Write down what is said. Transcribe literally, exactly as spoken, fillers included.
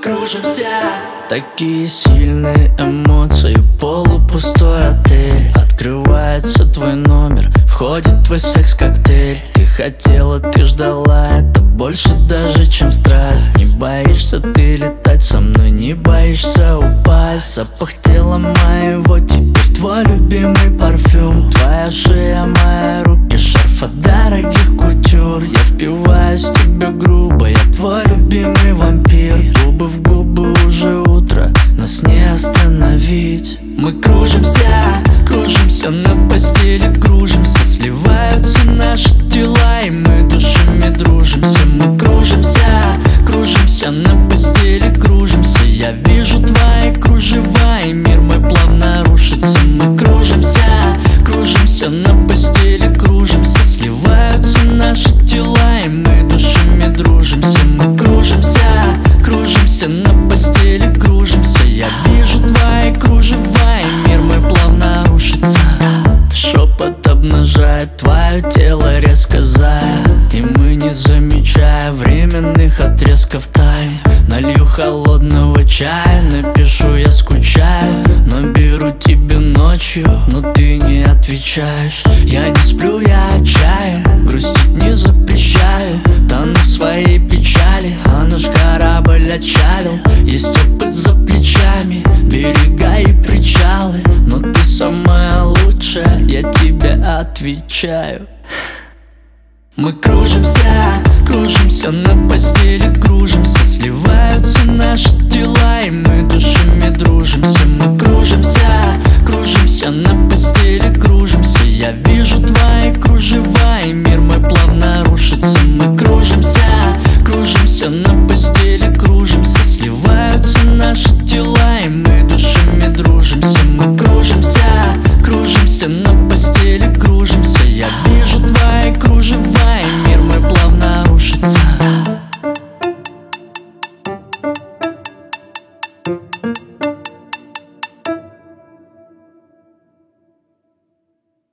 кружимся. Такие сильные эмоции, полупустой отель. Открывается твой номер, входит твой секс-коктейль. Ты хотела, ты ждала, это больше даже, чем страсть. Не боишься ты летать со мной, не боишься упасть. Запах тела моего, теперь твой любимый парфюм. Твоя шея, мои руки, шарф от дорогих кутюр. Я впиваюсь в тебя грубо, я твой любимый вампир. Губы в губы, уже утро, нас не остановить. Мы кружимся, кружимся на постели, кружимся. Сливаются наши тела, и мы душами дружимся. Мы кружимся, кружимся на постели, кружимся. Я вижу твои кружева, и мир мой плавно рушится. Мы кружимся, кружимся на постели, кружимся. Сливаются наши тела, и мы душами дружимся. Мы кружимся, кружимся на постели, кружимся. Я вижу твои кружева, и мир мой плавно рушится. Шепот обнажает твое тело, резко зая, и мы не замечая временных отрезков тайм. Налью холодного чая, напишу я скучаю. Наберу тебе ночью, но ты не отвечаешь. Я не сплю, я отчаян, грустить не запрещаю. Тону в своей печали, а наш корабль отчалил. Есть опыт за плечами, берега и причалы. Но ты самая лучшая, я тебе отвечаю. Мы кружимся, кружимся на постели, кружимся. Сливаются наши тела, и мы душами дружимся. Мы кружимся, кружимся на постели, кружимся. Я вижу твои кружева,